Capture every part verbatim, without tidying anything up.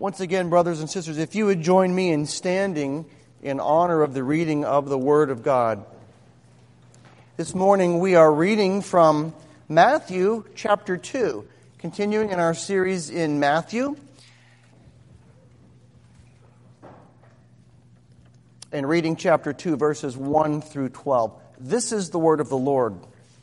Once again, brothers and sisters, if you would join me in standing in honor of the reading of the Word of God. This morning we are reading from Matthew chapter two, continuing in our series in Matthew, and reading chapter two, verses one through twelve. This is the word of the Lord.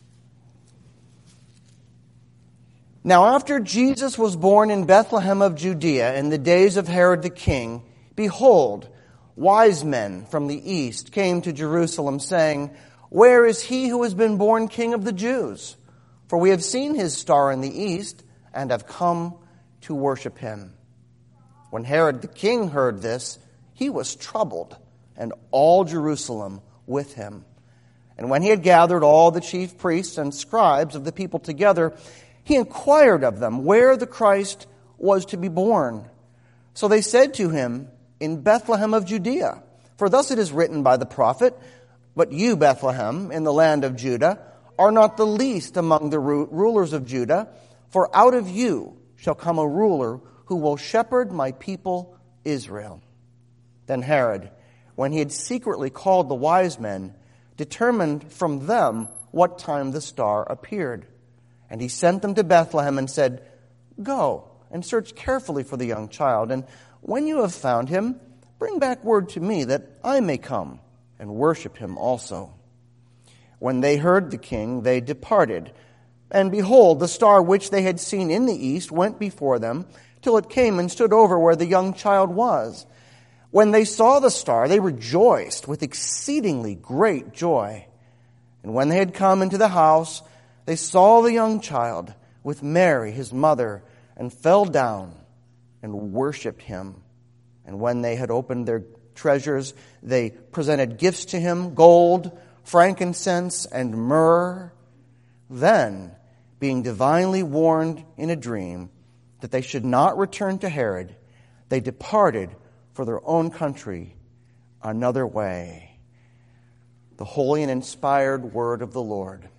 Now after Jesus was born in Bethlehem of Judea in the days of Herod the king, behold, wise men from the east came to Jerusalem, saying, Where is he who has been born King of the Jews? For we have seen his star in the east, and have come to worship him. When Herod the king heard this, he was troubled, and all Jerusalem with him. And when he had gathered all the chief priests and scribes of the people together, he inquired of them where the Christ was to be born. So they said to him, In Bethlehem of Judea. For thus it is written by the prophet, But you, Bethlehem, in the land of Judah, are not the least among the rulers of Judah, for out of you shall come a ruler who will shepherd my people Israel. Then Herod, when he had secretly called the wise men, determined from them what time the star appeared. And he sent them to Bethlehem and said, Go and search carefully for the young child, and when you have found him, bring back word to me that I may come and worship him also. When they heard the king, they departed. And behold, the star which they had seen in the east went before them, till it came and stood over where the young child was. When they saw the star, they rejoiced with exceedingly great joy. And when they had come into the house, they saw the young child with Mary, his mother, and fell down and worshipped him. And when they had opened their treasures, they presented gifts to him, gold, frankincense, and myrrh. Then, being divinely warned in a dream that they should not return to Herod, they departed for their own country another way. The holy and inspired word of the Lord.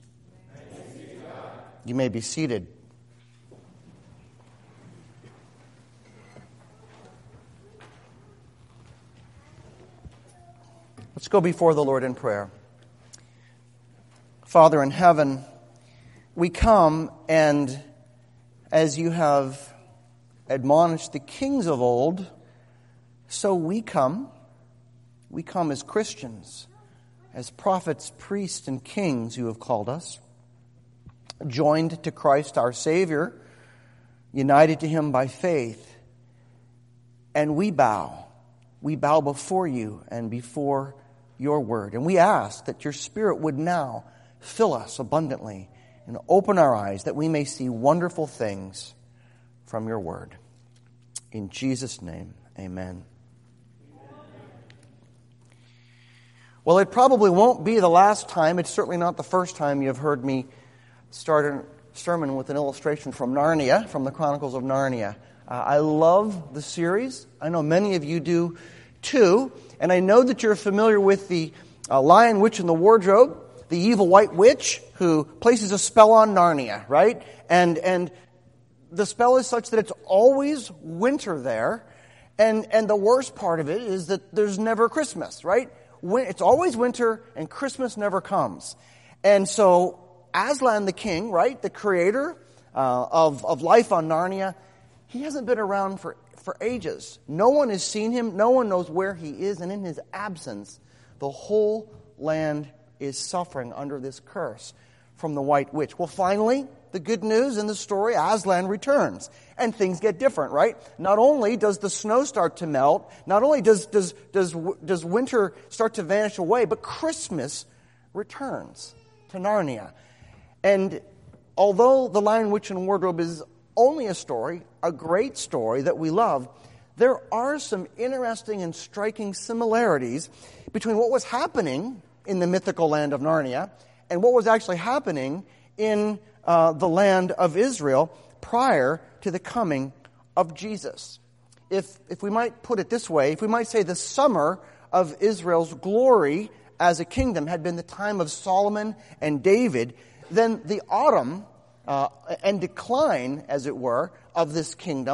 You may be seated. Let's go before the Lord in prayer. Father in heaven, we come, and as you have admonished the kings of old, so we come. We come as Christians, as prophets, priests, and kings you have called us, joined to Christ our Savior, united to him by faith, and we bow. We bow before you and before your word. And we ask that your Spirit would now fill us abundantly and open our eyes that we may see wonderful things from your word. In Jesus' name, amen. Well, it probably won't be the last time. It's certainly not the first time you've heard me start a sermon with an illustration from Narnia, from the Chronicles of Narnia. Uh, I love the series. I know many of you do too. And I know that you're familiar with the uh, Lion, Witch, and the Wardrobe, the evil white witch who places a spell on Narnia, right? And and the spell is such that it's always winter there. And, and the worst part of it is that there's never Christmas, right? When, it's always winter and Christmas never comes. And so Aslan the king, right, the creator uh, of, of life on Narnia, he hasn't been around for, for ages. No one has seen him. No one knows where he is. And in his absence, the whole land is suffering under this curse from the White Witch. Well, finally, the good news in the story, Aslan returns. And things get different, right? Not only does the snow start to melt, not only does, does, does, does winter start to vanish away, but Christmas returns to Narnia. And although The Lion, Witch, and Wardrobe is only a story, a great story that we love, there are some interesting and striking similarities between what was happening in the mythical land of Narnia and what was actually happening in uh, the land of Israel prior to the coming of Jesus. If, if we might put it this way, if we might say the summer of Israel's glory as a kingdom had been the time of Solomon and David, then the autumn uh, and decline, as it were, of this kingdom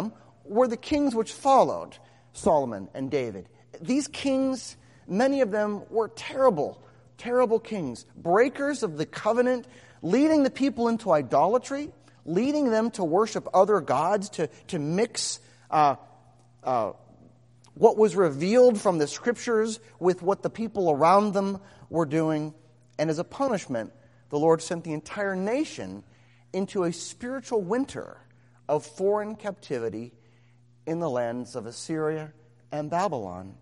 were the kings which followed Solomon and David. These kings, many of them were terrible, terrible kings, breakers of the covenant, leading the people into idolatry, leading them to worship other gods, to, to mix uh, uh, what was revealed from the Scriptures with what the people around them were doing. And as a punishment, the Lord sent the entire nation into a spiritual winter of foreign captivity in the lands of Assyria and Babylon.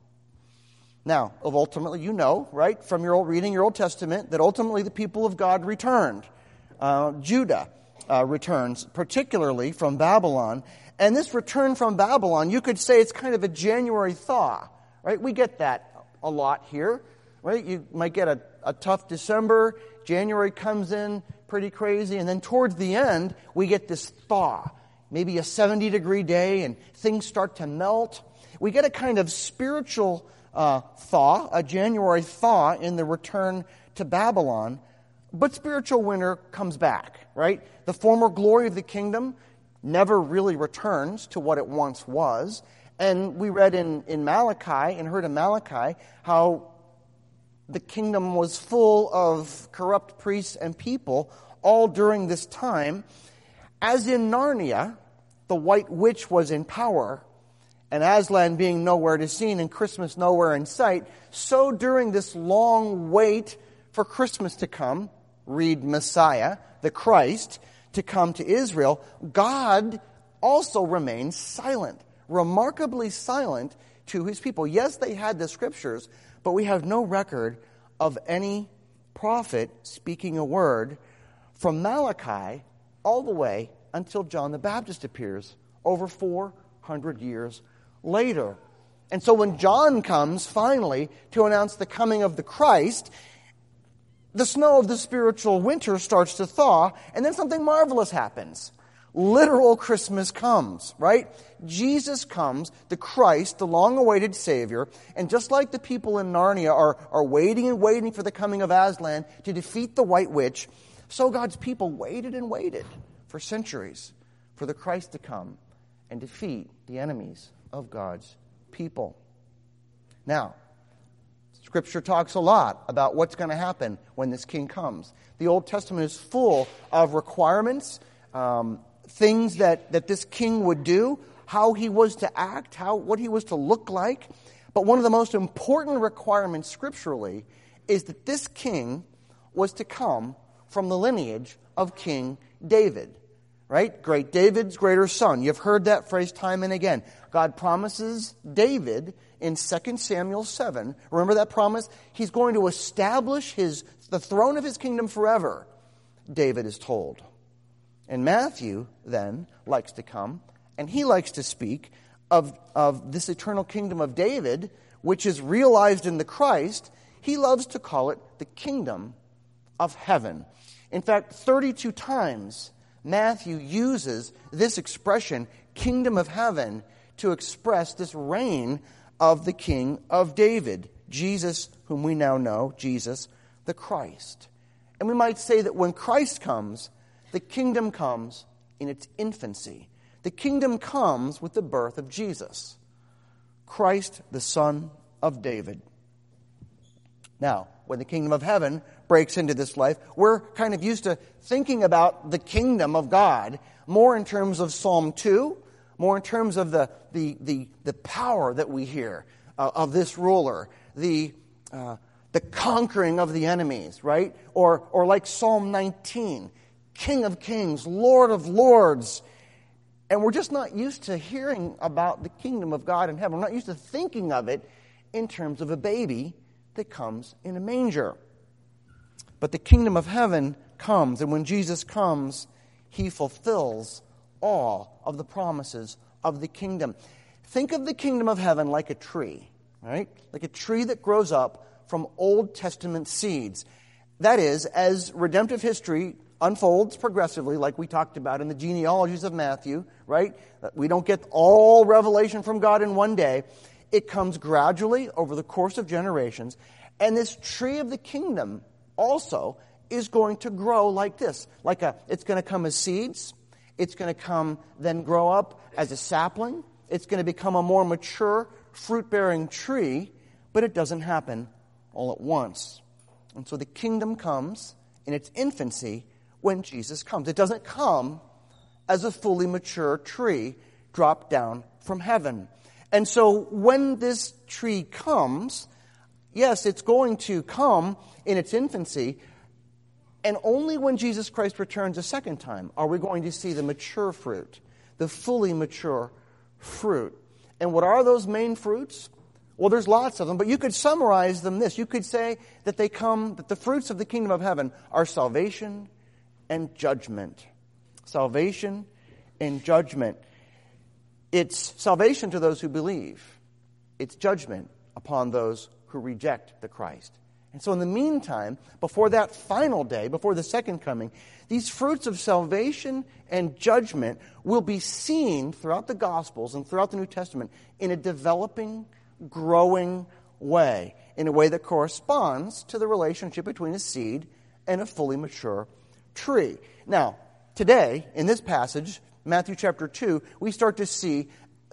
Now, of ultimately, you know, right, from your old reading your Old Testament, that ultimately the people of God returned. Uh, Judah uh, returns, particularly from Babylon. And this return from Babylon, you could say it's kind of a January thaw, right? We get that a lot here, right? You might get a, a tough December. January comes in pretty crazy. And then towards the end, we get this thaw. Maybe a seventy-degree day, and things start to melt. We get a kind of spiritual uh, thaw, a January thaw in the return to Babylon. But spiritual winter comes back, right? The former glory of the kingdom never really returns to what it once was. And we read in, in Malachi and heard in Malachi how the kingdom was full of corrupt priests and people all during this time. As in Narnia, the White Witch was in power, and Aslan being nowhere to seen and Christmas nowhere in sight, so during this long wait for Christmas to come, read Messiah, the Christ, to come to Israel, God also remains silent, remarkably silent to his people. Yes, they had the Scriptures, but we have no record of any prophet speaking a word from Malachi all the way until John the Baptist appears, over four hundred years later. And so when John comes, finally, to announce the coming of the Christ, the snow of the spiritual winter starts to thaw, and then something marvelous happens. Literal Christmas comes, right? Jesus comes, the Christ, the long-awaited Savior, and just like the people in Narnia are, are waiting and waiting for the coming of Aslan to defeat the White Witch, so God's people waited and waited for centuries for the Christ to come and defeat the enemies of God's people. Now, Scripture talks a lot about what's going to happen when this king comes. The Old Testament is full of requirements, um, things that, that this king would do, how he was to act, how what he was to look like. But one of the most important requirements scripturally is that this king was to come from the lineage of King David. Right? Great David's greater son. You've heard that phrase time and again. God promises David in Second Samuel seven. Remember that promise? He's going to establish his the throne of his kingdom forever, David is told. And Matthew, then, likes to come, and he likes to speak of, of this eternal kingdom of David, which is realized in the Christ. He loves to call it the kingdom of heaven. In fact, thirty-two times Matthew uses this expression, kingdom of heaven, to express this reign of the King of David, Jesus, whom we now know, Jesus the Christ. And we might say that when Christ comes, the kingdom comes in its infancy. The kingdom comes with the birth of Jesus, Christ, the Son of David. Now, when the kingdom of heaven breaks into this life, we're kind of used to thinking about the kingdom of God more in terms of Psalm two, more in terms of the the the, the power that we hear uh, of this ruler, the uh, the conquering of the enemies, right? Or or like Psalm nineteen, King of Kings, Lord of Lords. And we're just not used to hearing about the kingdom of God in heaven. We're not used to thinking of it in terms of a baby that comes in a manger. But the kingdom of heaven comes, and when Jesus comes, he fulfills all of the promises of the kingdom. Think of the kingdom of heaven like a tree, right? Like a tree that grows up from Old Testament seeds. That is, as redemptive history unfolds progressively, like we talked about in the genealogies of Matthew, right? We don't get all revelation from God in one day. It comes gradually over the course of generations. And this tree of the kingdom also is going to grow like this. Like a, it's going to come as seeds. It's going to come, then grow up as a sapling. It's going to become a more mature, fruit-bearing tree, but it doesn't happen all at once. And so the kingdom comes in its infancy when Jesus comes. It doesn't come as a fully mature tree dropped down from heaven. And so when this tree comes, yes, it's going to come in its infancy, and only when Jesus Christ returns a second time are we going to see the mature fruit, the fully mature fruit. And what are those main fruits? Well, there's lots of them, but you could summarize them this. You could say that they come, that the fruits of the kingdom of heaven are salvation and judgment. Salvation and judgment. It's salvation to those who believe. It's judgment upon those who reject the Christ. And so in the meantime, before that final day, before the second coming, these fruits of salvation and judgment will be seen throughout the Gospels and throughout the New Testament in a developing, growing way, in a way that corresponds to the relationship between a seed and a fully mature tree. Now, today, in this passage, Matthew chapter two, we start to see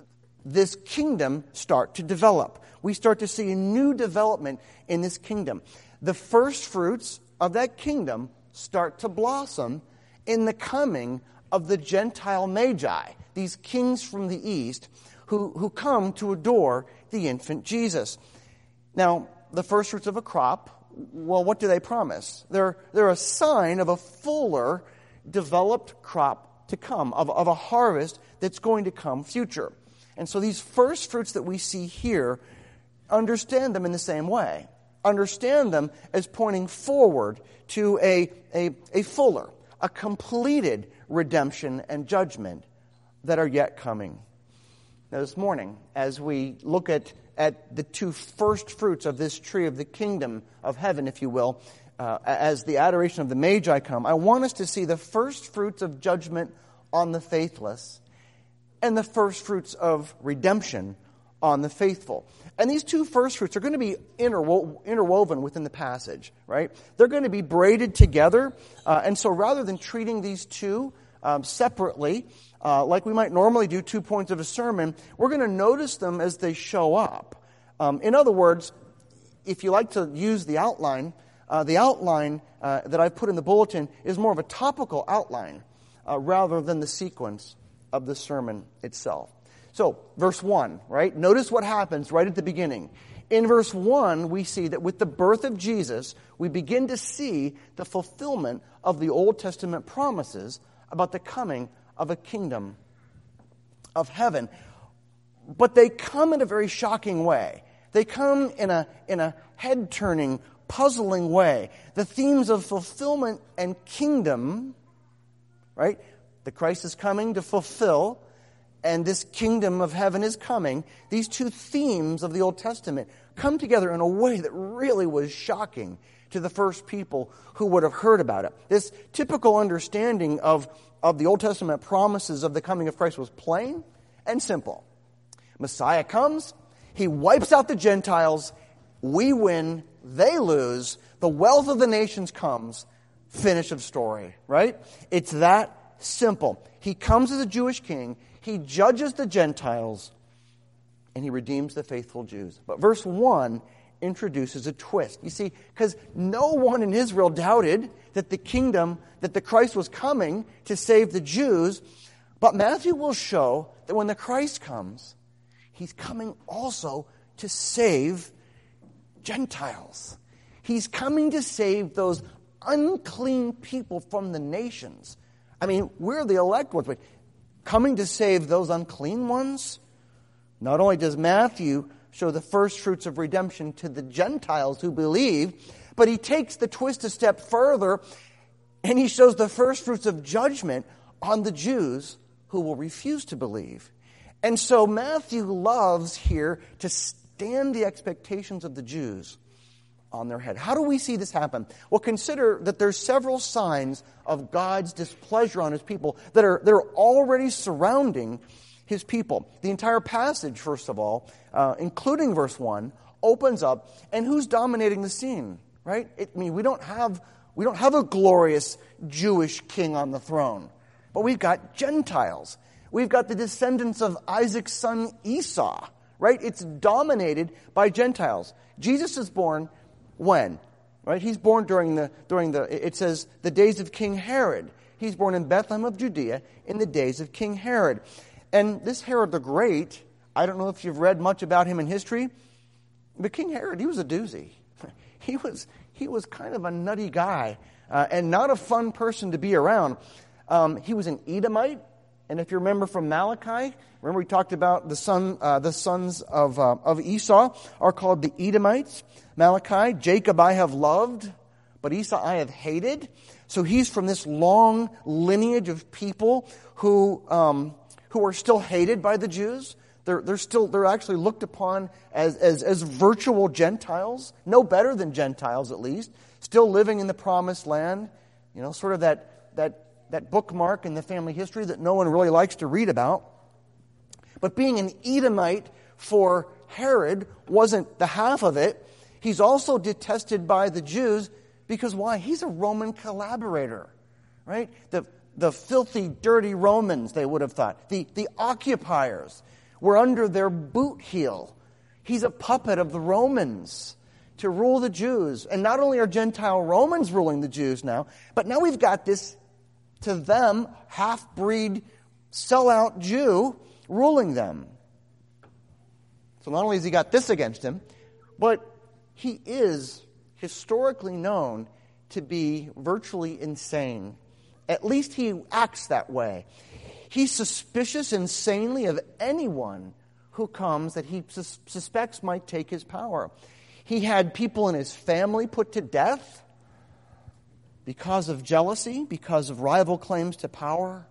this kingdom start to develop. We start to see a new development in this kingdom. The first fruits of that kingdom start to blossom in the coming of the Gentile Magi, these kings from the east who, who come to adore the infant Jesus. Now, the first fruits of a crop, well, what do they promise? They're, they're a sign of a fuller, developed crop to come, of, of a harvest that's going to come future. And so these first fruits that we see here, understand them in the same way. Understand them as pointing forward to a, a, a fuller, a completed redemption and judgment that are yet coming. Now this morning, as we look at, at the two first fruits of this tree of the kingdom of heaven, if you will, uh, as the adoration of the Magi come, I want us to see the first fruits of judgment on the faithless and the first fruits of redemption on the faithful. And these two first fruits are going to be interwo- interwoven within the passage, right? They're going to be braided together. Uh, and so rather than treating these two um, separately, uh, like we might normally do two points of a sermon, we're going to notice them as they show up. Um, in other words, if you like to use the outline, uh, the outline uh, that I've put in the bulletin is more of a topical outline uh, rather than the sequence of the sermon itself. So, verse one, right? Notice what happens right at the beginning. In verse one, we see that with the birth of Jesus, we begin to see the fulfillment of the Old Testament promises about the coming of a kingdom of heaven. But they come in a very shocking way. They come in a, in a head-turning, puzzling way. The themes of fulfillment and kingdom, right? The Christ is coming to fulfill, and this kingdom of heaven is coming. These two themes of the Old Testament come together in a way that really was shocking to the first people who would have heard about it. This typical understanding of, of the Old Testament promises of the coming of Christ was plain and simple. Messiah comes, he wipes out the Gentiles, we win, they lose, the wealth of the nations comes, finish of story, right? It's that simple. He comes as a Jewish king, he judges the Gentiles, and he redeems the faithful Jews. But verse one introduces a twist. You see, because no one in Israel doubted that the kingdom, that the Christ was coming to save the Jews. But Matthew will show that when the Christ comes, he's coming also to save Gentiles. He's coming to save those unclean people from the nations. I mean, we're the elect ones, but coming to save those unclean ones? Not only does Matthew show the first fruits of redemption to the Gentiles who believe, but he takes the twist a step further and he shows the first fruits of judgment on the Jews who will refuse to believe. And so Matthew loves here to stand the expectations of the Jews on their head. How do we see this happen? Well, consider that there's several signs of God's displeasure on his people that are, that are already surrounding his people. The entire passage, first of all, uh, including verse one, opens up, and who's dominating the scene, right? It, I mean, we don't have we don't have a glorious Jewish king on the throne, but we've got Gentiles. We've got the descendants of Isaac's son Esau, right? It's dominated by Gentiles. Jesus is born when? Right? He's born during the, during the, it says, the days of King Herod. He's born in Bethlehem of Judea in the days of King Herod. And this Herod the Great, I don't know if you've read much about him in history, but King Herod, he was a doozy. He was, he was kind of a nutty guy uh, and not a fun person to be around. Um, he was an Edomite. And if you remember from Malachi, remember we talked about the son, uh, the sons of uh, of Esau are called the Edomites. Malachi, Jacob I have loved, but Esau I have hated. So he's from this long lineage of people who um, who are still hated by the Jews. They're they're still they're actually looked upon as as as virtual Gentiles, no better than Gentiles at least, still living in the promised land. You know, sort of that that. that bookmark in the family history that no one really likes to read about. But being an Edomite for Herod wasn't the half of it. He's also detested by the Jews because why? He's a Roman collaborator, right? The the filthy, dirty Romans, they would have thought. The, the occupiers were under their boot heel. He's a puppet of the Romans to rule the Jews. And not only are Gentile Romans ruling the Jews now, but now we've got this, to them, half-breed, sellout Jew ruling them. So not only has he got this against him, but he is historically known to be virtually insane. At least he acts that way. He's suspicious insanely of anyone who comes that he sus- suspects might take his power. He had people in his family put to death because of jealousy, because of rival claims to power.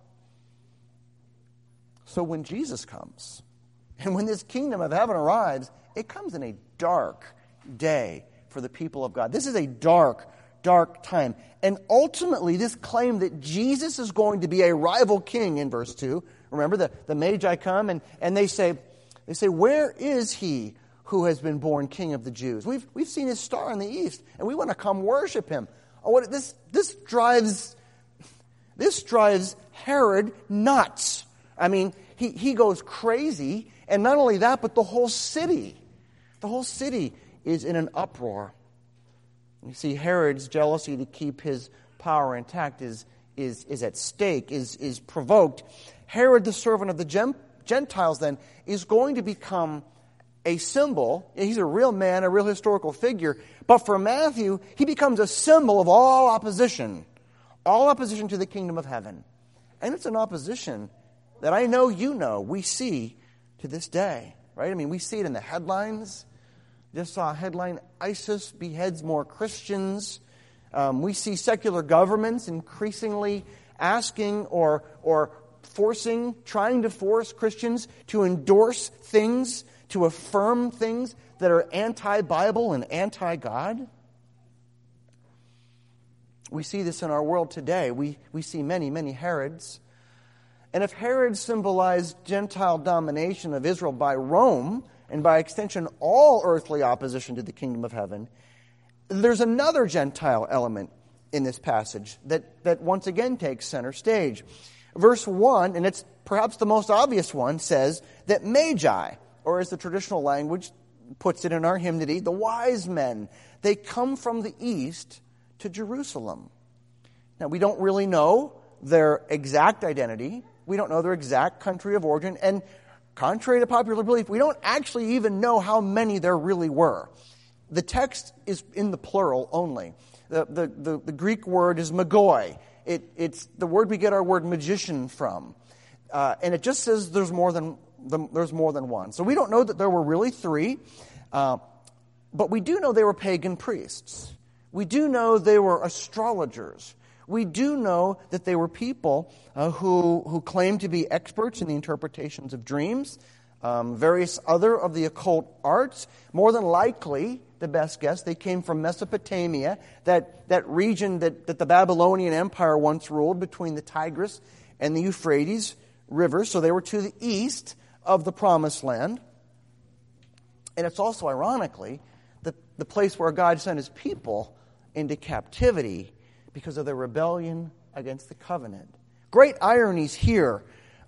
So when Jesus comes, and when this kingdom of heaven arrives, it comes in a dark day for the people of God. This is a dark, dark time. And ultimately, this claim that Jesus is going to be a rival king in verse two, remember the, the Magi come and, and they say, they say, where is he who has been born king of the Jews? We've, we've seen his star in the east, and we want to come worship him. Oh, what, this this drives this drives Herod nuts. I mean, he, he goes crazy, and not only that, but the whole city, the whole city is in an uproar. You see, Herod's jealousy to keep his power intact is is is at stake, is is provoked. Herod, the servant of the Gentiles, then is going to become a symbol. He's a real man, a real historical figure. But for Matthew, he becomes a symbol of all opposition. All opposition to the kingdom of heaven. And it's an opposition that I know you know, we see to this day. Right? I mean, we see it in the headlines. Just saw a headline, ISIS beheads more Christians. Um, we see secular governments increasingly asking or, or forcing, trying to force Christians to endorse things, to affirm things that are anti-Bible and anti-God. We see this in our world today. We, we see many, many Herods. And if Herod symbolized Gentile domination of Israel by Rome, and by extension all earthly opposition to the kingdom of heaven, there's another Gentile element in this passage that, that once again takes center stage. Verse one, and it's perhaps the most obvious one, says that Magi, or as the traditional language puts it in our hymnody, the wise men, they come from the east to Jerusalem. Now, we don't really know their exact identity. We don't know their exact country of origin. And contrary to popular belief, we don't actually even know how many there really were. The text is in the plural only. The, the, the, the Greek word is magoi. It, it's the word we get our word magician from. Uh, and it just says there's more than the, there's more than one. So we don't know that there were really three. Uh, but we do know they were pagan priests. We do know they were astrologers. We do know that they were people uh, who, who claimed to be experts in the interpretations of dreams, um, various other of the occult arts. More than likely, the best guess, they came from Mesopotamia, that, that region that, that the Babylonian Empire once ruled between the Tigris and the Euphrates rivers. So they were to the east of the Promised Land. And it's also, ironically, the, the place where God sent his people into captivity because of their rebellion against the covenant. Great ironies here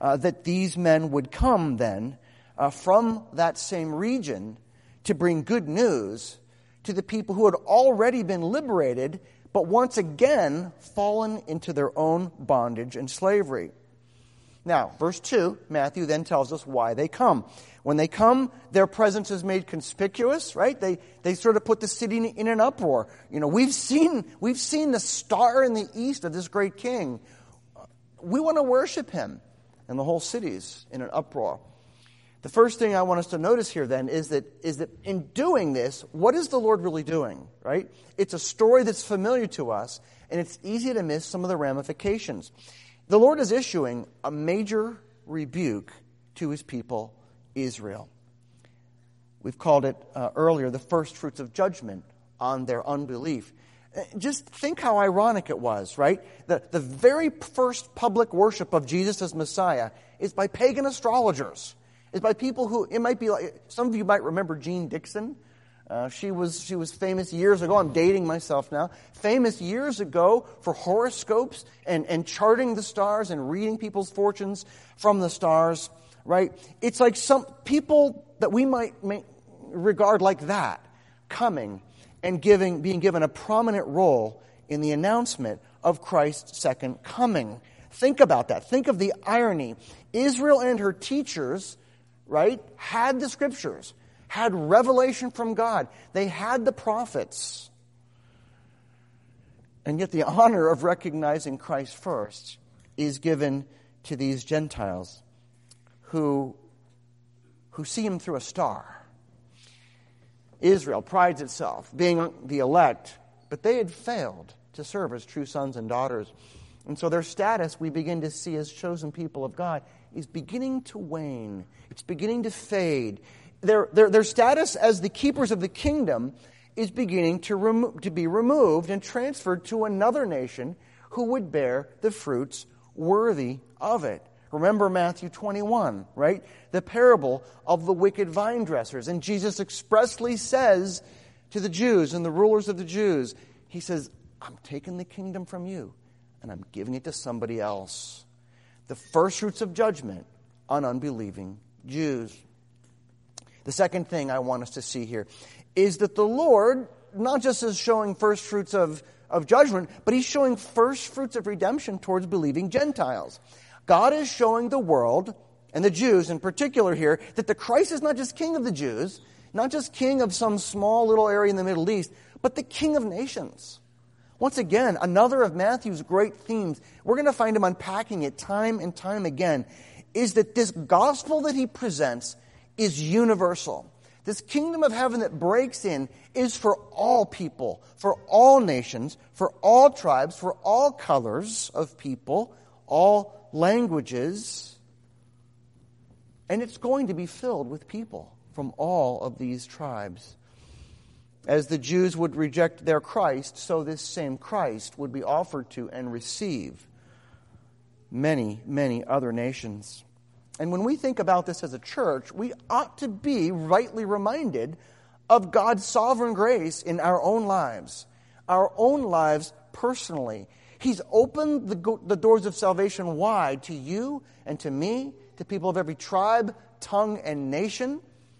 uh, that these men would come then uh, from that same region to bring good news to the people who had already been liberated, but once again fallen into their own bondage and slavery. Now, verse two, Matthew then tells us why they come. When they come, their presence is made conspicuous, right? They they sort of put the city in an uproar. You know, we've seen we've seen the star in the east of this great king. We want to worship him. And the whole city's in an uproar. The first thing I want us to notice here then is that is that in doing this, what is the Lord really doing, right? It's a story that's familiar to us, and it's easy to miss some of the ramifications. The Lord is issuing a major rebuke to his people, Israel. We've called it uh, earlier the first fruits of judgment on their unbelief. Just think how ironic it was, right? The, the very first public worship of Jesus as Messiah is by pagan astrologers. It's by people who, it might be like, some of you might remember Jean Dixon. Uh, she was she was famous years ago. I'm dating myself now. Famous years ago for horoscopes and, and charting the stars and reading people's fortunes from the stars, right? It's like some people that we might may regard like that coming and giving being given a prominent role in the announcement of Christ's second coming. Think about that. Think of the irony. Israel and her teachers, right, had the scriptures, had revelation from God. They had the prophets. And yet the honor of recognizing Christ first is given to these Gentiles who, who see him through a star. Israel prides itself being the elect, but they had failed to serve as true sons and daughters. And so their status, we begin to see as chosen people of God, is beginning to wane. It's beginning to fade. Their, their, their status as the keepers of the kingdom is beginning to, remo- to be removed and transferred to another nation who would bear the fruits worthy of it. Remember Matthew twenty-one, right? The parable of the wicked vine dressers. And Jesus expressly says to the Jews and the rulers of the Jews, he says, I'm taking the kingdom from you and I'm giving it to somebody else. The first fruits of judgment on unbelieving Jews. The second thing I want us to see here is that the Lord not just is showing first fruits of, of judgment, but he's showing first fruits of redemption towards believing Gentiles. God is showing the world, and the Jews in particular here, that the Christ is not just king of the Jews, not just king of some small little area in the Middle East, but the king of nations. Once again, another of Matthew's great themes, we're going to find him unpacking it time and time again, is that this gospel that he presents is universal. This kingdom of heaven that breaks in is for all people, for all nations, for all tribes, for all colors of people, all languages, and it's going to be filled with people from all of these tribes. As the Jews would reject their Christ, so this same Christ would be offered to and receive many, many other nations. And when we think about this as a church, we ought to be rightly reminded of God's sovereign grace in our own lives, our own lives personally. He's opened the, go- the doors of salvation wide to you and to me, to people of every tribe, tongue, and nation.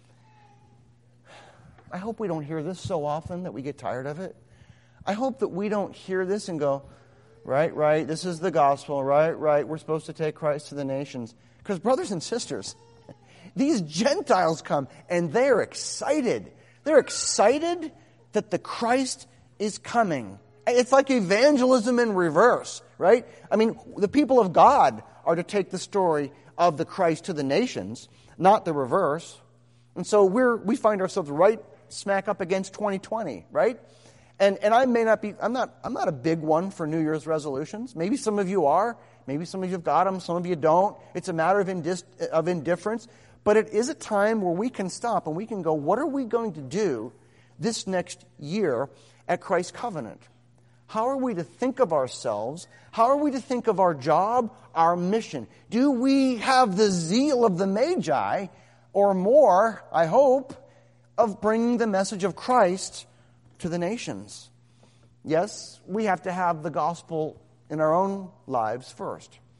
I hope we don't hear this so often that we get tired of it. I hope that we don't hear this and go, right, right, this is the gospel, right, right, we're supposed to take Christ to the nations. Because brothers and sisters, these Gentiles come and they're excited. They're excited that the Christ is coming. It's like evangelism in reverse, right? I mean, the people of God are to take the story of the Christ to the nations, not the reverse. And so we're we find ourselves right smack up against twenty twenty, right? And and I may not be, I'm not I'm not a big one for New Year's resolutions. Maybe some of you are. Maybe some of you have got them. Some of you don't. It's a matter of indis, of indifference. But it is a time where we can stop and we can go, what are we going to do this next year at Christ's covenant? How are we to think of ourselves? How are we to think of our job, our mission? Do we have the zeal of the Magi, or more, I hope, of bringing the message of Christ to the nations? Yes, we have to have the gospel in our own lives first.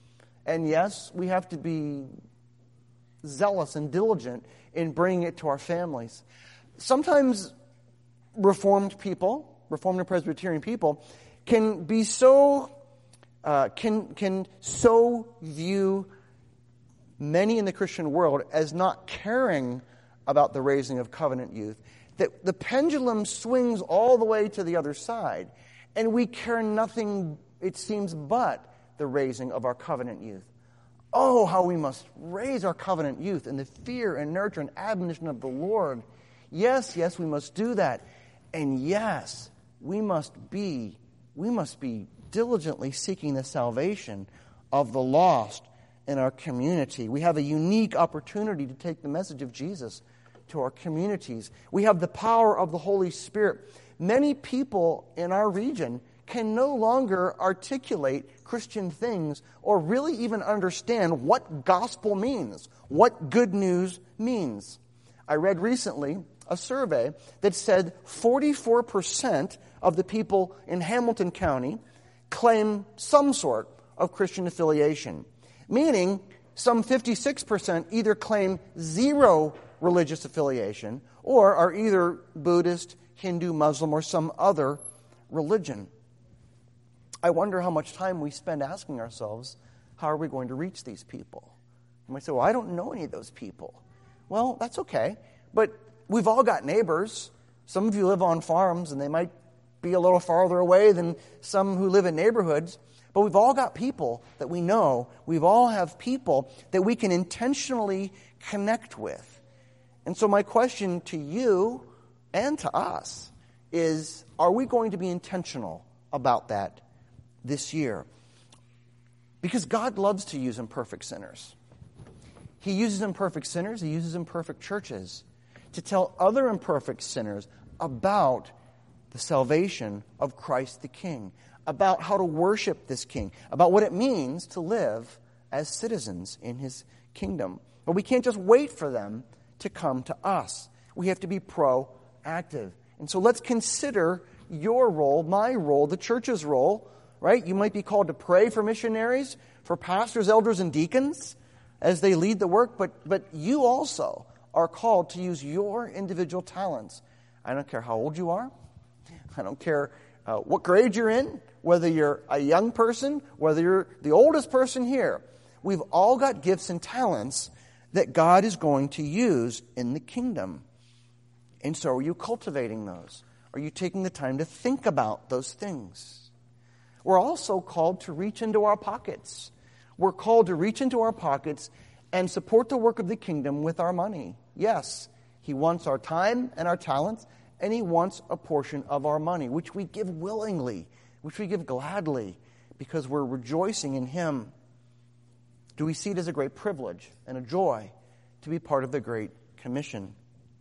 And yes, we have to be zealous and diligent in bringing it to our families. Sometimes Reformed people, Reformed and Presbyterian people, can be so, uh, can can so view many in the Christian world as not caring about the raising of covenant youth, that the pendulum swings all the way to the other side, and we care nothing, it seems, but the raising of our covenant youth. Oh, how we must raise our covenant youth in the fear and nurture and admonition of the Lord. Yes, yes, we must do that. And yes, we must be, we must be diligently seeking the salvation of the lost in our community. We have a unique opportunity to take the message of Jesus to our communities. We have the power of the Holy Spirit. Many people in our region can no longer articulate Christian things or really even understand what gospel means, what good news means. I read recently a survey that said forty-four percent of the people in Hamilton County claim some sort of Christian affiliation, meaning some fifty-six percent either claim zero religious affiliation or are either Buddhist, Hindu, Muslim, or some other religion. I wonder how much time we spend asking ourselves, how are we going to reach these people? You might say, well, I don't know any of those people. Well, that's okay, but we've all got neighbors. Some of you live on farms, and they might be a little farther away than some who live in neighborhoods. But we've all got people that we know. We've all have people that we can intentionally connect with. And so my question to you and to us is, are we going to be intentional about that this year? Because God loves to use imperfect sinners. He uses imperfect sinners, He uses imperfect churches to tell other imperfect sinners about the salvation of Christ the King, about how to worship this King, about what it means to live as citizens in His kingdom. But we can't just wait for them to come to us. We have to be proactive. And so let's consider your role, my role, the church's role, right? You might be called to pray for missionaries, for pastors, elders, and deacons as they lead the work, but, but you also are called to use your individual talents. I don't care how old you are. I don't care uh, what grade you're in, whether you're a young person, whether you're the oldest person here. We've all got gifts and talents that God is going to use in the kingdom. And so are you cultivating those? Are you taking the time to think about those things? We're also called to reach into our pockets. We're called to reach into our pockets and support the work of the kingdom with our money. Yes, He wants our time and our talents, and He wants a portion of our money, which we give willingly, which we give gladly, because we're rejoicing in Him. Do we see it as a great privilege and a joy to be part of the Great Commission?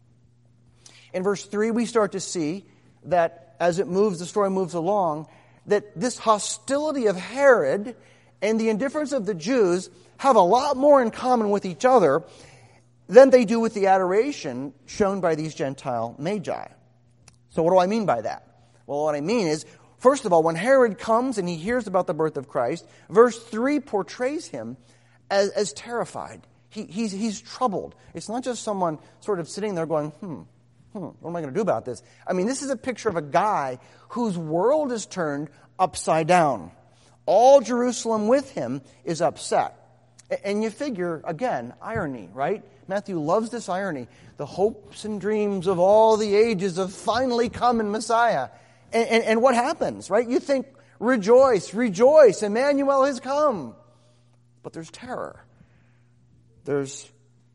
In verse three, we start to see that as it moves, the story moves along, that this hostility of Herod and the indifference of the Jews have a lot more in common with each other than they do with the adoration shown by these Gentile magi. So what do I mean by that? Well, what I mean is, first of all, when Herod comes and he hears about the birth of Christ, verse three portrays him as, as terrified. He, he's, he's troubled. It's not just someone sort of sitting there going, hmm, hmm, what am I going to do about this? I mean, this is a picture of a guy whose world is turned upside down. All Jerusalem with him is upset. And you figure, again, irony, right? Matthew loves this irony. The hopes and dreams of all the ages have finally come in Messiah. And, and, and what happens, right? You think, rejoice, rejoice, Emmanuel has come. But there's terror. There's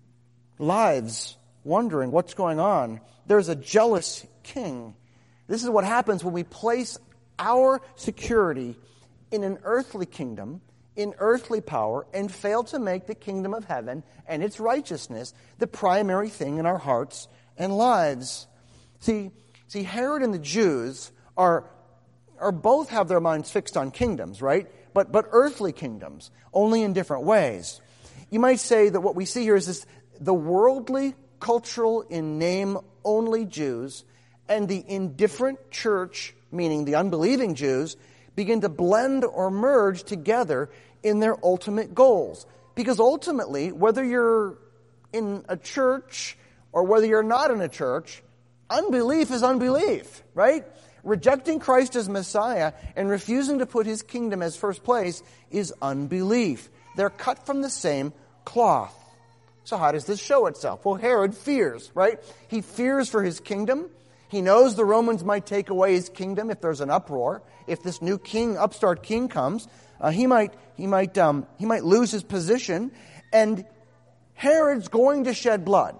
lives wondering what's going on. There's a jealous king. This is what happens when we place our security in an earthly kingdom, in earthly power, and fail to make the kingdom of heaven and its righteousness the primary thing in our hearts and lives. See, see, Herod and the Jews are, are both have their minds fixed on kingdoms, right? But, but earthly kingdoms, only in different ways. You might say that what we see here is this, the worldly, cultural, in name only Jews and the indifferent church, meaning the unbelieving Jews, begin to blend or merge together in their ultimate goals. Because ultimately, whether you're in a church or whether you're not in a church, unbelief is unbelief, right? Rejecting Christ as Messiah and refusing to put his kingdom as first place is unbelief. They're cut from the same cloth. So how does this show itself? Well, Herod fears, right? He fears for his kingdom. He knows the Romans might take away his kingdom if there's an uproar. If this new king, upstart king comes, uh, he might he might um, he might lose his position, and Herod's going to shed blood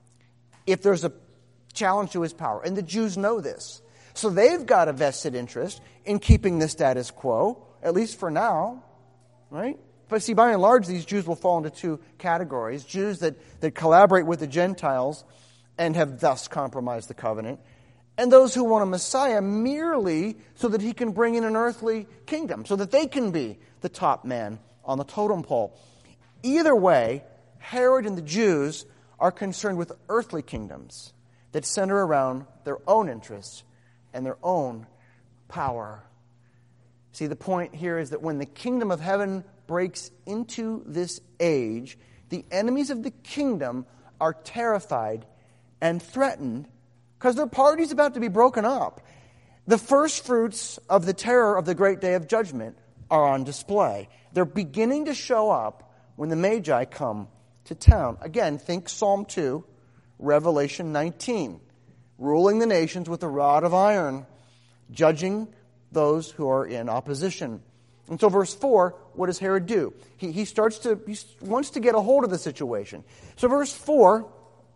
if there's a challenge to his power. And the Jews know this. So they've got a vested interest in keeping the status quo, at least for now, right? But see, by and large, these Jews will fall into two categories. Jews that, that collaborate with the Gentiles and have thus compromised the covenant, and those who want a Messiah merely so that he can bring in an earthly kingdom, so that they can be the top man on the totem pole. Either way, Herod and the Jews are concerned with earthly kingdoms that center around their own interests and their own power. See, the point here is that when the kingdom of heaven breaks into this age, the enemies of the kingdom are terrified and threatened because their party's about to be broken up. The first fruits of the terror of the great day of judgment are on display. They're beginning to show up when the Magi come to town. Again, think Psalm two, Revelation nineteen. Ruling the nations with a rod of iron, judging those who are in opposition. And so verse four, what does Herod do? He, he starts to, he wants to get a hold of the situation. So verse four,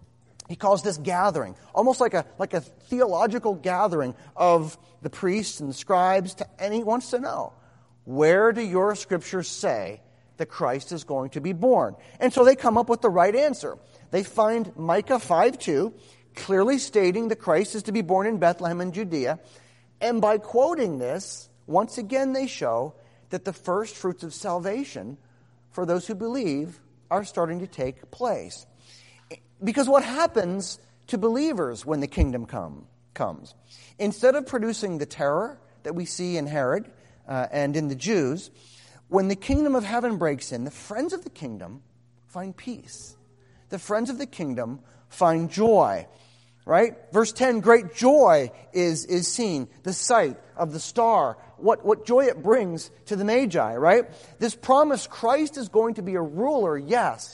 he calls this gathering, almost like a, like a theological gathering of the priests and the scribes, to, and he wants to know, where do your scriptures say that Christ is going to be born? And so they come up with the right answer. They find Micah five two, clearly stating that Christ is to be born in Bethlehem in Judea. And by quoting this, once again they show that the first fruits of salvation for those who believe are starting to take place. Because what happens to believers when the kingdom come, comes? Instead of producing the terror that we see in Herod uh, and in the Jews, when the kingdom of heaven breaks in, the friends of the kingdom find peace. The friends of the kingdom find joy. Right? Verse ten, great joy is, is seen, the sight of the star, what, what joy it brings to the Magi, right? This promise, Christ is going to be a ruler, yes,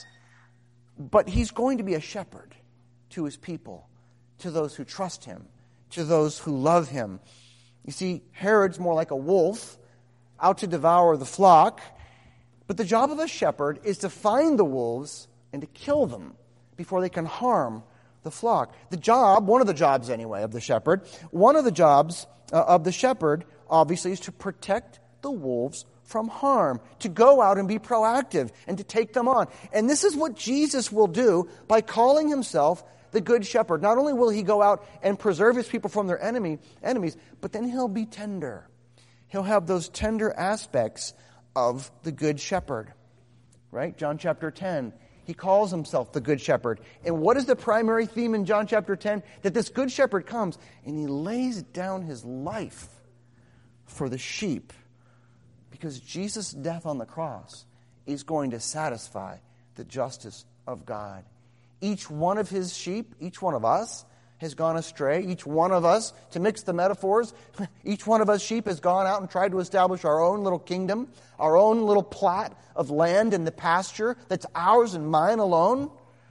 but he's going to be a shepherd to his people, to those who trust him, to those who love him. You see, Herod's more like a wolf, out to devour the flock, but the job of a shepherd is to find the wolves and to kill them before they can harm the flock. The job, one of the jobs anyway, of the shepherd, one of the jobs uh, of the shepherd, obviously, is to protect the wolves from harm, to go out and be proactive and to take them on. And this is what Jesus will do by calling himself the Good Shepherd. Not only will he go out and preserve his people from their enemy enemies, but then he'll be tender. He'll have those tender aspects of the Good Shepherd. Right? John chapter ten. He calls himself the Good Shepherd. And what is the primary theme in John chapter ten? That this Good Shepherd comes and he lays down his life for the sheep. Because Jesus' death on the cross is going to satisfy the justice of God. Each one of his sheep, each one of us, has gone astray. Each one of us, to mix the metaphors, each one of us sheep has gone out and tried to establish our own little kingdom, our own little plot of land in the pasture that's ours and mine alone.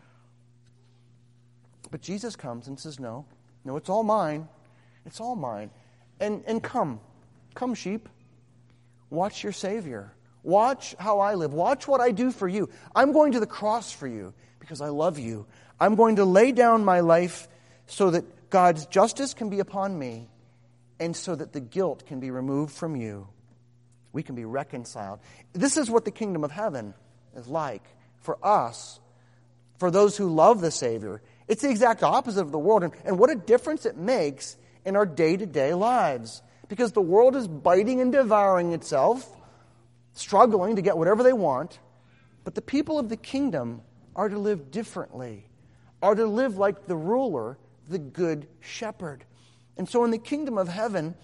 But Jesus comes and says, no, no, it's all mine. It's all mine. And, and come, come sheep, watch your Savior. Watch how I live. Watch what I do for you. I'm going to the cross for you because I love you. I'm going to lay down my life so that God's justice can be upon me and so that the guilt can be removed from you. We can be reconciled. This is what the kingdom of heaven is like for us, for those who love the Savior. It's the exact opposite of the world. And, and what a difference it makes in our day-to-day lives. Because the world is biting and devouring itself, struggling to get whatever they want. But the people of the kingdom are to live differently, are to live like the ruler, the Good Shepherd. And so in the kingdom of heaven,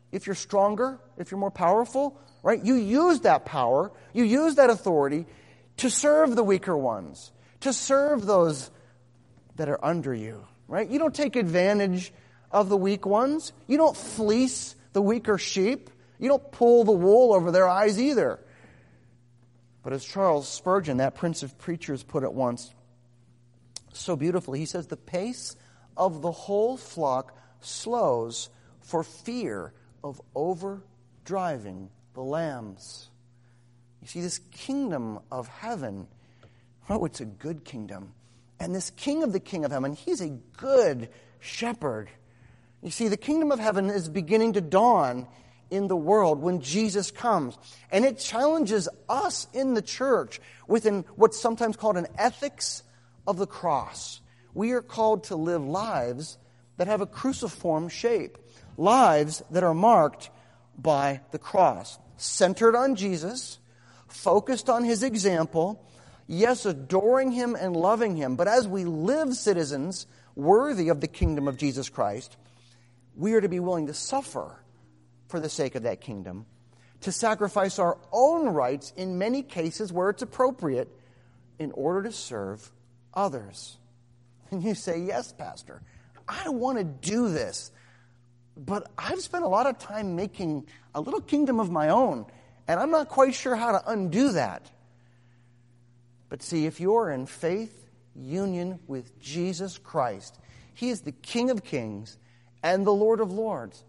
if you're stronger, if you're more powerful, right? You use that power, you use that authority to serve the weaker ones, to serve those that are under you, right? You don't take advantage of the weak ones. You don't fleece the weaker sheep. You don't pull the wool over their eyes either. But as Charles Spurgeon, that Prince of Preachers, put it once so beautifully, he says, the pace of the whole flock slows for fear of overdriving the lambs. You see, this kingdom of heaven, oh, it's a good kingdom. And this king of the king of heaven, he's a good shepherd. You see, the kingdom of heaven is beginning to dawn in the world when Jesus comes. And it challenges us in the church within what's sometimes called an ethics of the cross. We are called to live lives that have a cruciform shape, lives that are marked by the cross, centered on Jesus, focused on his example, yes, adoring him and loving him, but as we live citizens worthy of the kingdom of Jesus Christ, we are to be willing to suffer for the sake of that kingdom, to sacrifice our own rights in many cases where it's appropriate in order to serve others. And you say, yes, Pastor, I want to do this, but I've spent a lot of time making a little kingdom of my own, and I'm not quite sure how to undo that. But see, if you're in faith union with Jesus Christ, he is the King of kings and the Lord of lords.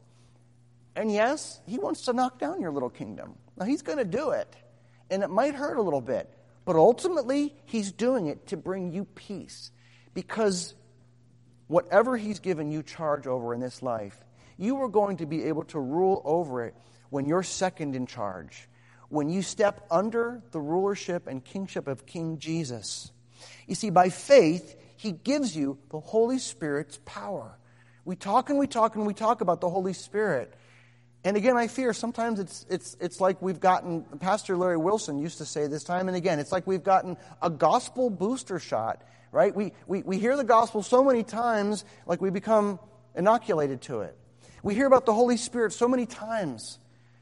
And yes, he wants to knock down your little kingdom. Now, he's going to do it, and it might hurt a little bit, but ultimately, he's doing it to bring you peace. Because whatever he's given you charge over in this life, you are going to be able to rule over it when you're second in charge, when you step under the rulership and kingship of King Jesus. You see, by faith, he gives you the Holy Spirit's power. We talk and we talk and we talk about the Holy Spirit. And again, I fear sometimes it's it's it's like we've gotten, Pastor Larry Wilson used to say this time and again, it's like we've gotten a gospel booster shot, right? We, we, we hear the gospel so many times, like we become inoculated to it. We hear about the Holy Spirit so many times.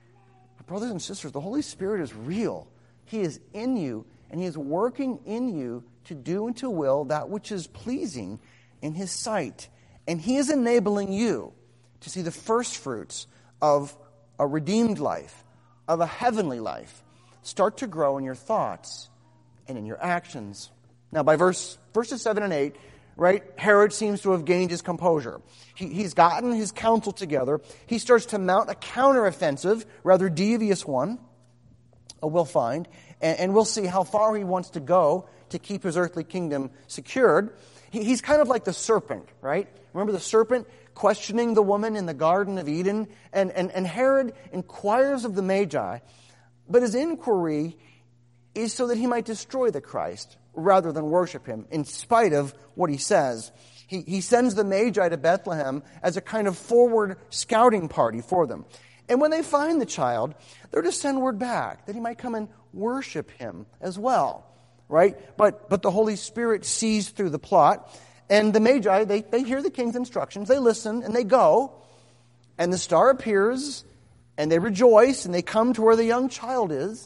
But brothers and sisters, the Holy Spirit is real. He is in you, and he is working in you to do and to will that which is pleasing in his sight. And he is enabling you to see the first fruits of a redeemed life, of a heavenly life, start to grow in your thoughts and in your actions. Now, by verse verses seven and eight, right, Herod seems to have gained his composure. He, he's gotten his council together. He starts to mount a counteroffensive, rather devious one, uh, we'll find, and, and we'll see how far he wants to go to keep his earthly kingdom secured. He, he's kind of like the serpent, right? Remember the serpent questioning the woman in the Garden of Eden? And, and, and Herod inquires of the Magi, but his inquiry is so that he might destroy the Christ rather than worship him, in spite of what he says. He, he sends the Magi to Bethlehem as a kind of forward scouting party for them. And when they find the child, they're to send word back that he might come and worship him as well, right? But, but the Holy Spirit sees through the plot. And the Magi, they, they hear the king's instructions, they listen, and they go. And the star appears, and they rejoice, and they come to where the young child is.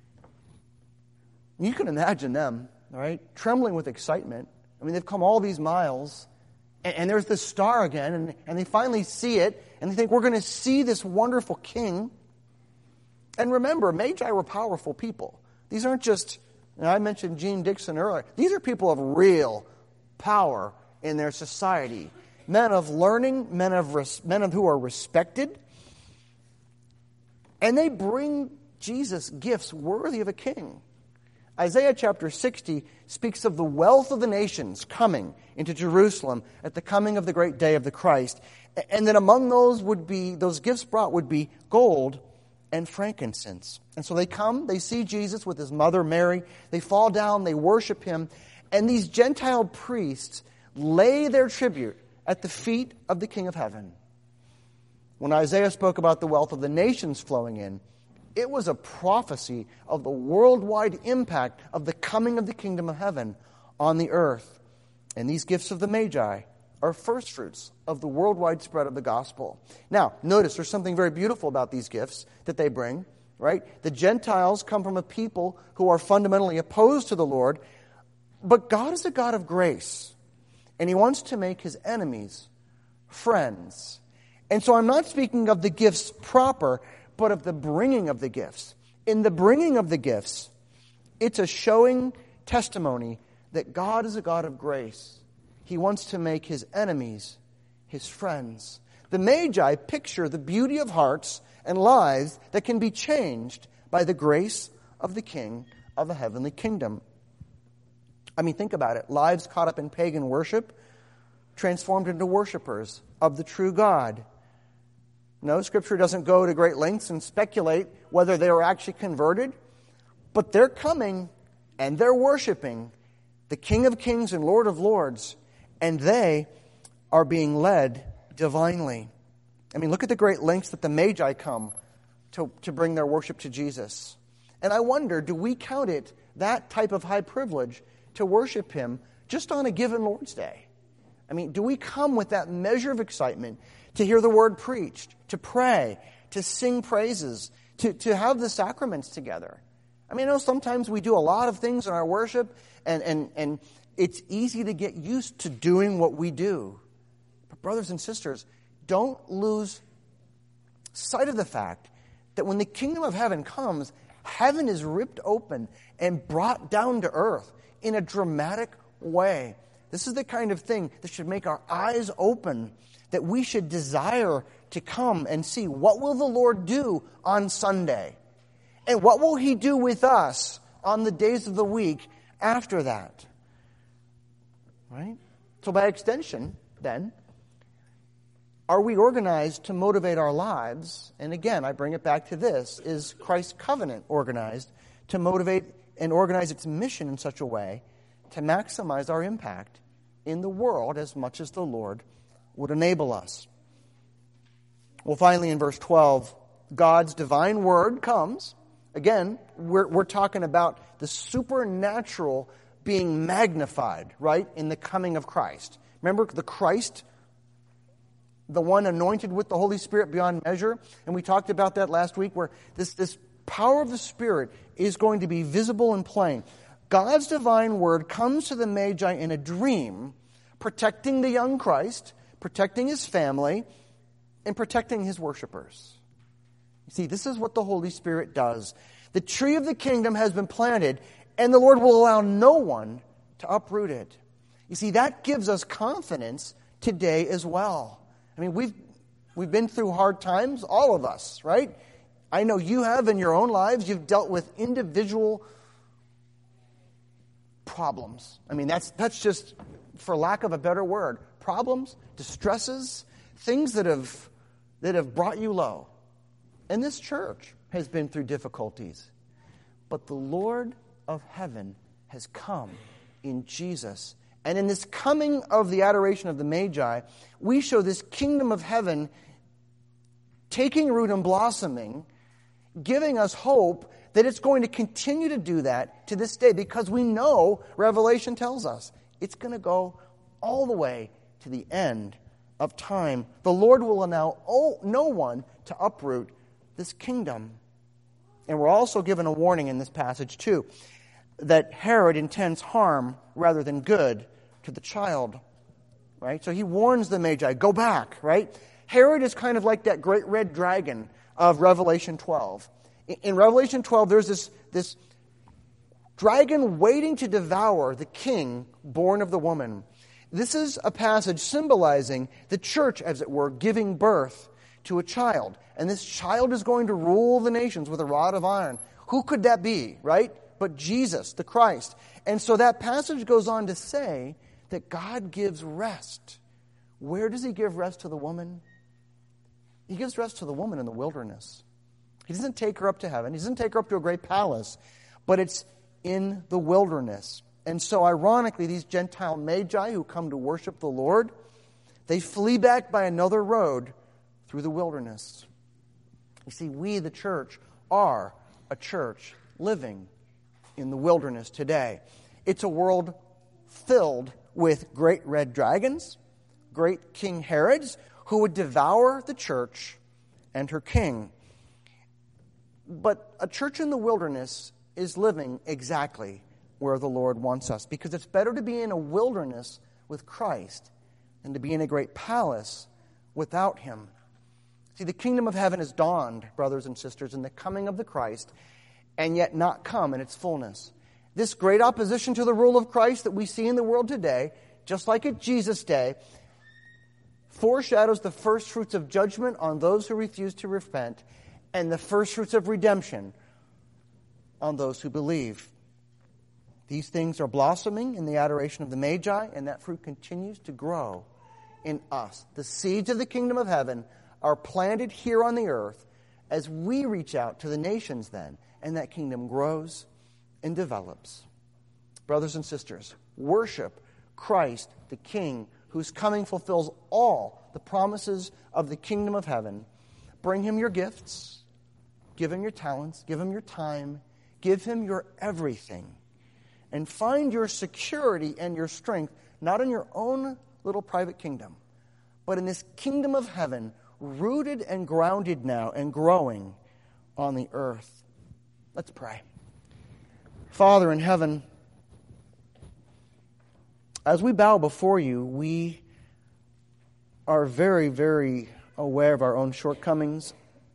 You can imagine them, right, trembling with excitement. I mean, they've come all these miles, and, and there's this star again, and, and they finally see it, and they think, we're going to see this wonderful king. And remember, Magi were powerful people. These aren't just, you know, I mentioned Gene Dixon earlier, these are people of real power in their society. Men of learning, men of res- men of who are respected. And they bring Jesus gifts worthy of a king. Isaiah chapter sixty speaks of the wealth of the nations coming into Jerusalem at the coming of the great day of the Christ. And that among those would be, those gifts brought would be gold and frankincense. And so they come, they see Jesus with his mother Mary, they fall down, they worship him. And these Gentile priests lay their tribute at the feet of the King of Heaven. When Isaiah spoke about the wealth of the nations flowing in, it was a prophecy of the worldwide impact of the coming of the kingdom of heaven on the earth. And these gifts of the Magi are first fruits of the worldwide spread of the gospel. Now, notice there's something very beautiful about these gifts that they bring, right? The Gentiles come from a people who are fundamentally opposed to the Lord, but God is a God of grace, and He wants to make His enemies friends. And so I'm not speaking of the gifts proper, but of the bringing of the gifts. In the bringing of the gifts, it's a showing testimony that God is a God of grace. He wants to make His enemies His friends. The Magi picture the beauty of hearts and lives that can be changed by the grace of the King of the heavenly kingdom. I mean, think about it. Lives caught up in pagan worship transformed into worshipers of the true God. No, Scripture doesn't go to great lengths and speculate whether they were actually converted, but they're coming and they're worshiping the King of Kings and Lord of Lords, and they are being led divinely. I mean, look at the great lengths that the Magi come to, to bring their worship to Jesus. And I wonder, do we count it that type of high privilege to worship Him just on a given Lord's Day? I mean, do we come with that measure of excitement to hear the Word preached, to pray, to sing praises, to, to have the sacraments together? I mean, I know sometimes we do a lot of things in our worship, and, and, and it's easy to get used to doing what we do. But brothers and sisters, don't lose sight of the fact that when the kingdom of heaven comes, heaven is ripped open and brought down to earth in a dramatic way. This is the kind of thing that should make our eyes open, that we should desire to come and see what will the Lord do on Sunday, and what will He do with us on the days of the week after that. Right? So by extension, then, are we organized to motivate our lives? And again, I bring it back to this. Is Christ's covenant organized to motivate and organize its mission in such a way to maximize our impact in the world as much as the Lord would enable us? Well, finally, in verse twelve, God's divine word comes. Again, we're, we're talking about the supernatural being magnified, right, in the coming of Christ. Remember the Christ, the one anointed with the Holy Spirit beyond measure? And we talked about that last week, where this, this power of the Spirit is going to be visible and plain. God's divine word comes to the Magi in a dream, protecting the young Christ, protecting His family, and protecting His worshipers. You see, this is what the Holy Spirit does. The tree of the kingdom has been planted, and the Lord will allow no one to uproot it. You see, that gives us confidence today as well. I mean, we've we've been through hard times, all of us, right? I know you have in your own lives. You've dealt with individual problems. I mean, that's that's just, for lack of a better word, problems, distresses, things that have that have brought you low. And this church has been through difficulties. But the Lord of heaven has come in Jesus. And in this coming of the adoration of the Magi, we show this kingdom of heaven taking root and blossoming, giving us hope that it's going to continue to do that to this day, because we know, Revelation tells us, it's going to go all the way to the end of time. The Lord will allow no one to uproot this kingdom. And we're also given a warning in this passage too, that Herod intends harm rather than good to the child. Right? So he warns the Magi, go back, right? Herod is kind of like that great red dragon of Revelation twelve. In Revelation twelve, there's this, this dragon waiting to devour the king born of the woman. This is a passage symbolizing the church, as it were, giving birth to a child. And this child is going to rule the nations with a rod of iron. Who could that be, right? But Jesus, the Christ. And so that passage goes on to say that God gives rest. Where does He give rest to the woman? He gives rest to the woman in the wilderness. He doesn't take her up to heaven. He doesn't take her up to a great palace. But it's in the wilderness. And so ironically, these Gentile Magi who come to worship the Lord, they flee back by another road through the wilderness. You see, we, the church, are a church living in the wilderness today. It's a world filled with great red dragons, great King Herod's who would devour the church and her king. But a church in the wilderness is living exactly where the Lord wants us, because it's better to be in a wilderness with Christ than to be in a great palace without Him. See, the kingdom of heaven has dawned, brothers and sisters, in the coming of the Christ, and yet not come in its fullness. This great opposition to the rule of Christ that we see in the world today, just like at Jesus' day, foreshadows the first fruits of judgment on those who refuse to repent and the first fruits of redemption on those who believe. These things are blossoming in the adoration of the Magi, and that fruit continues to grow in us. The seeds of the kingdom of heaven are planted here on the earth as we reach out to the nations then, and that kingdom grows and develops. Brothers and sisters, worship Christ, the King, whose coming fulfills all the promises of the kingdom of heaven. Bring Him your gifts, give Him your talents, give Him your time, give Him your everything, and find your security and your strength not in your own little private kingdom, but in this kingdom of heaven, rooted and grounded now and growing on the earth. Let's pray. Father in heaven, as we bow before You, we are very, very aware of our own shortcomings.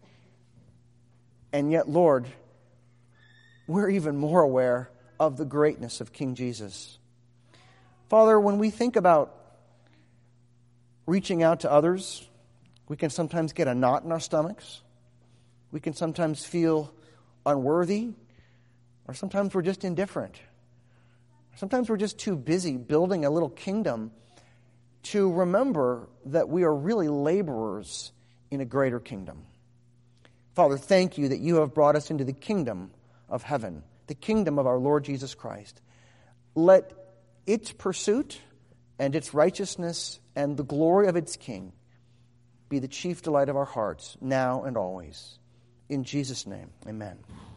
And yet, Lord, we're even more aware of the greatness of King Jesus. Father, when we think about reaching out to others, we can sometimes get a knot in our stomachs. We can sometimes feel unworthy, or sometimes we're just indifferent. Sometimes we're just too busy building a little kingdom to remember that we are really laborers in a greater kingdom. Father, thank You that You have brought us into the kingdom of heaven, the kingdom of our Lord Jesus Christ. Let its pursuit and its righteousness and the glory of its King be the chief delight of our hearts, now and always. In Jesus' name, amen.